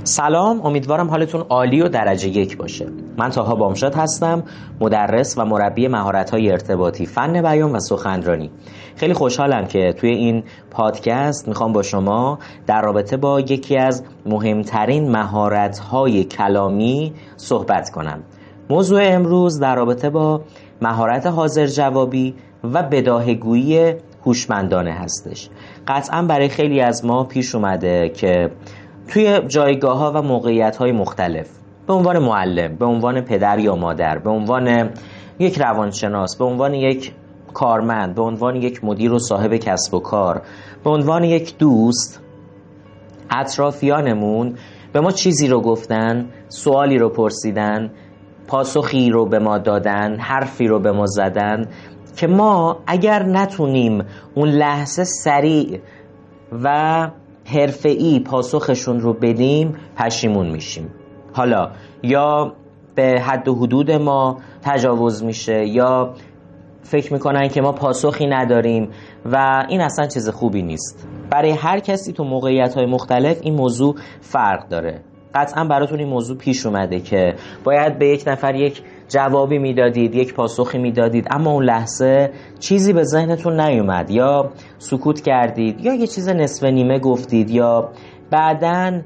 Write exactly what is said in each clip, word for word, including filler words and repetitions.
سلام، امیدوارم حالتون عالی و درجه یک باشه. من طاها بامشاد هستم، مدرس و مربی مهارت‌های ارتباطی، فن بیان و سخنرانی. خیلی خوشحالم که توی این پادکست میخوام با شما در رابطه با یکی از مهمترین مهارت‌های کلامی صحبت کنم. موضوع امروز در رابطه با مهارت حاضر جوابی و بداهه‌گویی هوشمندانه هستش. قطعاً برای خیلی از ما پیش اومده که توی جایگاه‌ها و موقعیت‌های مختلف به عنوان معلم، به عنوان پدر یا مادر، به عنوان یک روانشناس، به عنوان یک کارمند، به عنوان یک مدیر و صاحب کسب و کار، به عنوان یک دوست، اطرافیانمون به ما چیزی رو گفتن، سوالی رو پرسیدن، پاسخی رو به ما دادن، حرفی رو به ما زدن که ما اگر نتونیم اون لحظه سریع و حرفه‌ای پاسخشون رو بدیم پشیمون میشیم. حالا یا به حد و حدود ما تجاوز میشه یا فکر میکنن که ما پاسخی نداریم و این اصلا چیز خوبی نیست. برای هر کسی تو موقعیت‌های مختلف این موضوع فرق داره. قطعا براتون این موضوع پیش اومده که باید به یک نفر یک جوابی میدادید، یک پاسخی میدادید، اما اون لحظه چیزی به ذهنتون نیومد، یا سکوت کردید یا یه چیز نصف نیمه گفتید، یا بعدن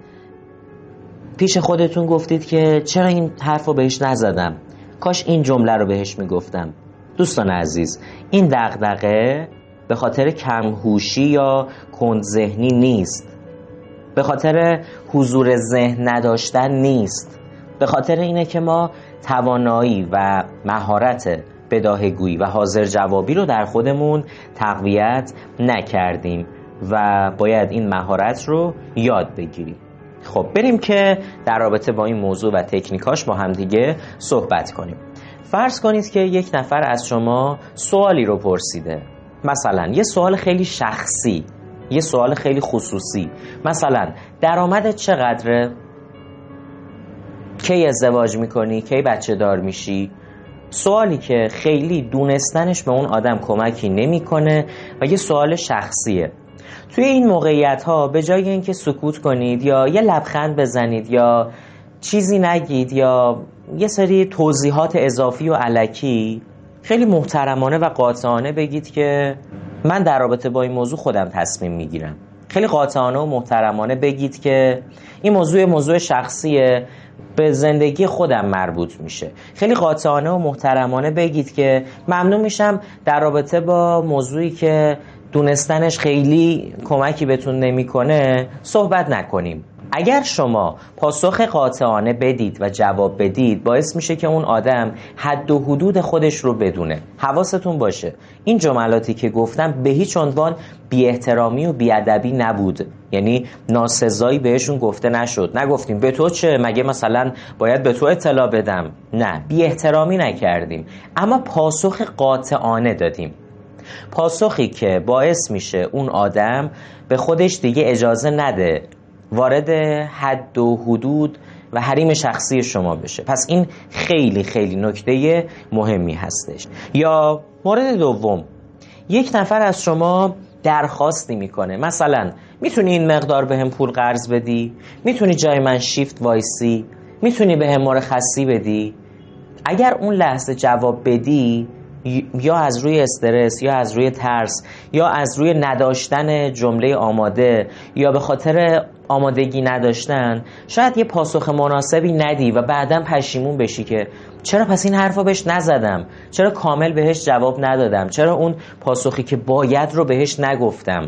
پیش خودتون گفتید که چرا این حرف رو بهش نزدم، کاش این جمله رو بهش میگفتم. دوستان عزیز، این دغدغه به خاطر کم‌هوشی یا کندذهنی نیست، به خاطر حضور ذهن نداشتن نیست، به خاطر اینه که ما توانایی و مهارت بداهه‌گویی و حاضر جوابی رو در خودمون تقویت نکردیم و باید این مهارت رو یاد بگیریم. خب بریم که در رابطه با این موضوع و تکنیکاش با هم دیگه صحبت کنیم. فرض کنید که یک نفر از شما سوالی رو پرسیده، مثلا یه سوال خیلی شخصی، یه سوال خیلی خصوصی، مثلا درآمدت چقدره؟ کی ازدواج میکنی؟ کی بچه دار میشی؟ سوالی که خیلی دونستنش به اون آدم کمکی نمیکنه و یه سوال شخصیه. توی این موقعیت ها به جای اینکه سکوت کنید یا یه لبخند بزنید یا چیزی نگید یا یه سری توضیحات اضافی و الکی، خیلی محترمانه و قاطعانه بگید که من در رابطه با این موضوع خودم تصمیم میگیرم. خیلی قاطعانه و محترمانه بگید که این موضوع موضوع شخصیه، به زندگی خودم مربوط میشه. خیلی قاطعانه و محترمانه بگید که ممنون میشم در رابطه با موضوعی که دونستنش خیلی کمکی بهتون نمیکنه صحبت نکنیم. اگر شما پاسخ قاطعانه بدید و جواب بدید، باعث میشه که اون آدم حد و حدود خودش رو بدونه. حواستون باشه این جملاتی که گفتم به هیچ عنوان بی احترامی و بی ادبی نبود، یعنی ناسزایی بهشون گفته نشد. نگفتیم به تو چه، مگه مثلا باید به تو اطلاع بدم؟ نه، بی احترامی نکردیم، اما پاسخ قاطعانه دادیم. پاسخی که باعث میشه اون آدم به خودش دیگه اجازه نده وارد حد و حدود و حریم شخصی شما بشه. پس این خیلی خیلی نکته مهمی هستش. یا مورد دوم، یک نفر از شما درخواستی میکنه، مثلا میتونی این مقدار به هم پول قرض بدی؟ میتونی جای من شیفت وایسی؟ میتونی به هم مرخصی بدی؟ اگر اون لحظه جواب بدی، یا از روی استرس یا از روی ترس یا از روی نداشتن جمله آماده یا به خاطر آمادگی نداشتن، شاید یه پاسخ مناسبی ندی و بعداً پشیمون بشی که چرا پس این حرفا بهش نزدم، چرا کامل بهش جواب ندادم، چرا اون پاسخی که باید رو بهش نگفتم.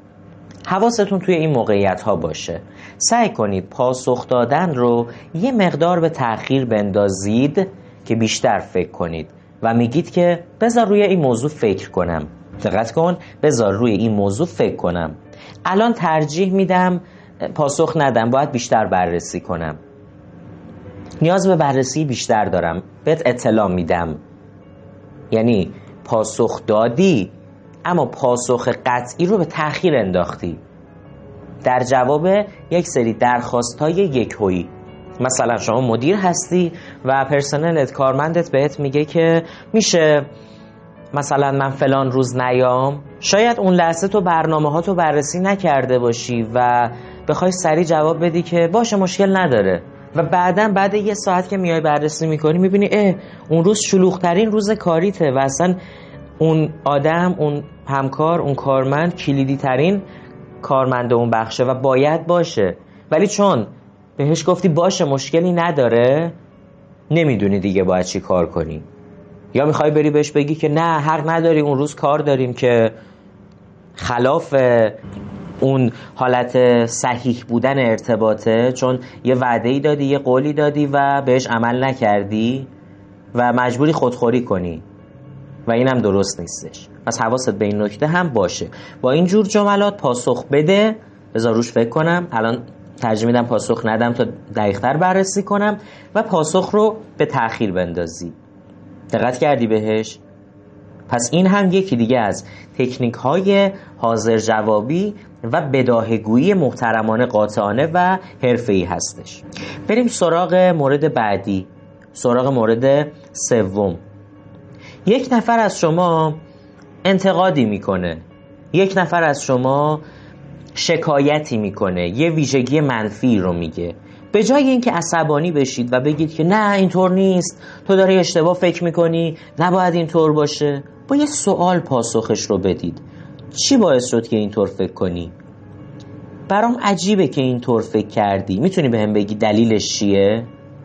حواستون توی این موقعیت ها باشه. سعی کنید پاسخ دادن رو یه مقدار به تأخیر بندازید که بیشتر فکر کنید و میگید که بذار روی این موضوع فکر کنم. دقت کن، بذار روی این موضوع فکر کنم. الان ترجیح میدم پاسخ ندم، باید بیشتر بررسی کنم. نیاز به بررسی بیشتر دارم، بهت اطلاع میدم. یعنی پاسخ دادی اما پاسخ قطعی رو به تأخیر انداختی در جواب یک سری درخواست‌های یکهویی. مثلا شما مدیر هستی و پرسنلت، کارمندت بهت میگه که میشه مثلا من فلان روز نیام. شاید اون لحظه تو برنامه ها تو بررسی نکرده باشی و بخوای سریع جواب بدی که باشه مشکل نداره و بعداً بعد یه ساعت که میای بررسی میکنی میبینی اه اون روز شلوغ‌ترین روز کاریته و اصلا اون آدم، اون همکار، اون کارمند کلیدی ترین کارمند اون بخشه و باید باشه، ولی چون بهش گفتی باشه مشکلی نداره نمیدونی دیگه باید چی کار کنی. یا میخوای بری بهش بگی که نه حق نداری اون روز کار داریم که خلاف اون حالت صحیح بودن ارتباطه، چون یه وعده‌ای دادی، یه قولی دادی و بهش عمل نکردی و مجبوری خودخوری کنی و اینم درست نیستش. پس حواست به این نکته هم باشه. با این جور جملات پاسخ بده. بذار روش فکر کنم. الان ترجیح میدم پاسخ ندم تا دقیق‌تر بررسی کنم و پاسخ رو به تأخیر بندازی. دقت کردی بهش؟ پس این هم یکی دیگه از تکنیک های حاضر جوابی و بداهه‌گویی محترمانه، قاطعانه و حرفه‌ای هستش. بریم سراغ مورد بعدی، سراغ مورد سوم. یک نفر از شما انتقادی میکنه، یک نفر از شما شکایتی میکنه، یه ویژگی منفی رو میگه. به جای اینکه عصبانی بشید و بگید که نه اینطور نیست، تو داری اشتباه فکر میکنی، نباید اینطور باشه، با یه سوال پاسخش رو بدید. چی باعث شد که اینطور فکر کنی؟ برام عجیبه که اینطور فکر کردی، میتونی بهم بگی دلیلش چیه؟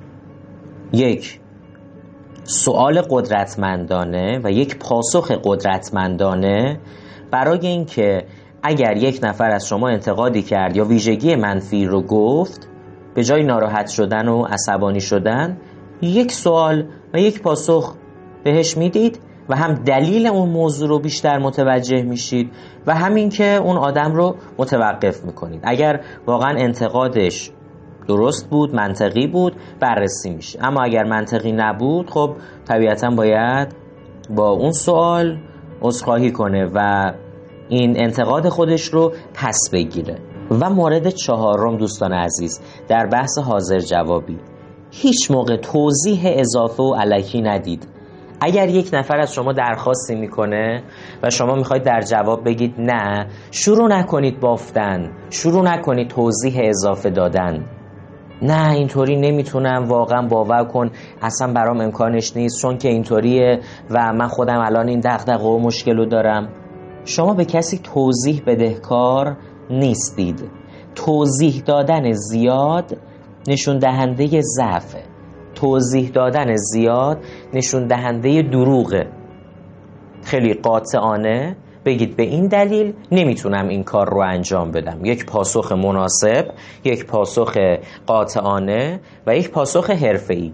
یک سوال قدرتمندانه و یک پاسخ قدرتمندانه برای اینکه اگر یک نفر از شما انتقادی کرد یا ویژگی منفی رو گفت، به جای ناراحت شدن و عصبانی شدن یک سوال و یک پاسخ بهش میدید و هم دلیل اون موضوع رو بیشتر متوجه میشید و همین که اون آدم رو متوقف میکنید. اگر واقعا انتقادش درست بود، منطقی بود، بررسی میشه. اما اگر منطقی نبود، خب طبیعتا باید با اون سوال عذرخواهی کنه و این انتقاد خودش رو پس بگیره. و مورد چهارم دوستان عزیز در بحث حاضر جوابی، هیچ موقع توضیح اضافه و الکی ندید. اگر یک نفر از شما درخواستی میکنه و شما میخواید در جواب بگید نه، شروع نکنید بافتن، شروع نکنید توضیح اضافه دادن. نه اینطوری نمیتونم، واقعا باور کن اصلا برام امکانش نیست، چون که اینطوریه و من خودم الان این دغدغه و مشکل رو دارم. شما به کسی توضیح بدهکار نیستید. توضیح دادن زیاد نشون دهنده ضعفه. توضیح دادن زیاد نشون دهنده دروغه. خیلی قاطعانه بگید به این دلیل نمیتونم این کار رو انجام بدم. یک پاسخ مناسب، یک پاسخ قاطعانه و یک پاسخ حرفه‌ای.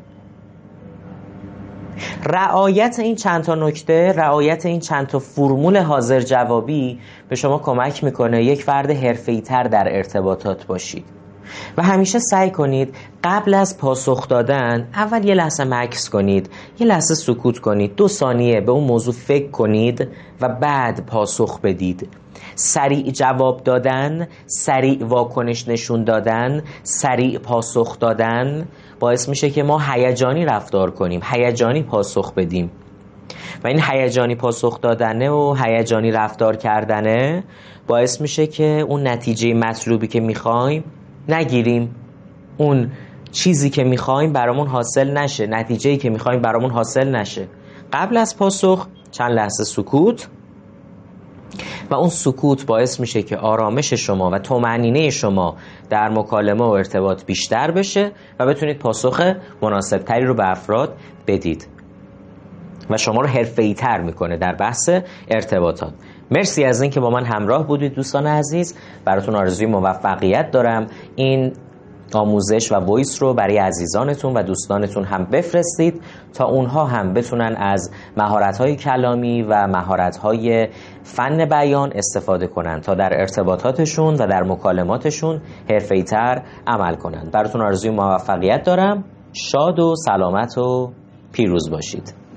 رعایت این چند تا نکته، رعایت این چند تا فرمول حاضر جوابی به شما کمک میکنه یک فرد حرفه‌ای تر در ارتباطات باشید. و همیشه سعی کنید قبل از پاسخ دادن اول یه لحظه مکث کنید، یه لحظه سکوت کنید، دو ثانیه به اون موضوع فکر کنید و بعد پاسخ بدید. سریع جواب دادن، سریع واکنش نشون دادن، سریع پاسخ دادن باعث میشه که ما هیجانی رفتار کنیم، هیجانی پاسخ بدیم و این هیجانی پاسخ دادنه و هیجانی رفتار کردنه باعث میشه که اون نتیجه مطلوبی که میخوایم نگیریم، اون چیزی که میخوایم برامون حاصل نشه، نتیجه‌ای که میخوایم برامون حاصل نشه. قبل از پاسخ چند لحظه سکوت و اون سکوت باعث میشه که آرامش شما و طمأنینه شما در مکالمه و ارتباط بیشتر بشه و بتونید پاسخ مناسب تری رو به افراد بدید و شما رو حرفه‌ای تر میکنه در بحث ارتباطات. مرسی از این که با من همراه بودید دوستان عزیز. براتون آرزوی موفقیت دارم. این آموزش و وایس رو برای عزیزانتون و دوستانتون هم بفرستید تا اونها هم بتونن از مهارت‌های کلامی و مهارت‌های فن بیان استفاده کنن تا در ارتباطاتشون و در مکالماتشون حرفه‌ای‌تر عمل کنن. براتون آرزوی موفقیت دارم. شاد و سلامت و پیروز باشید.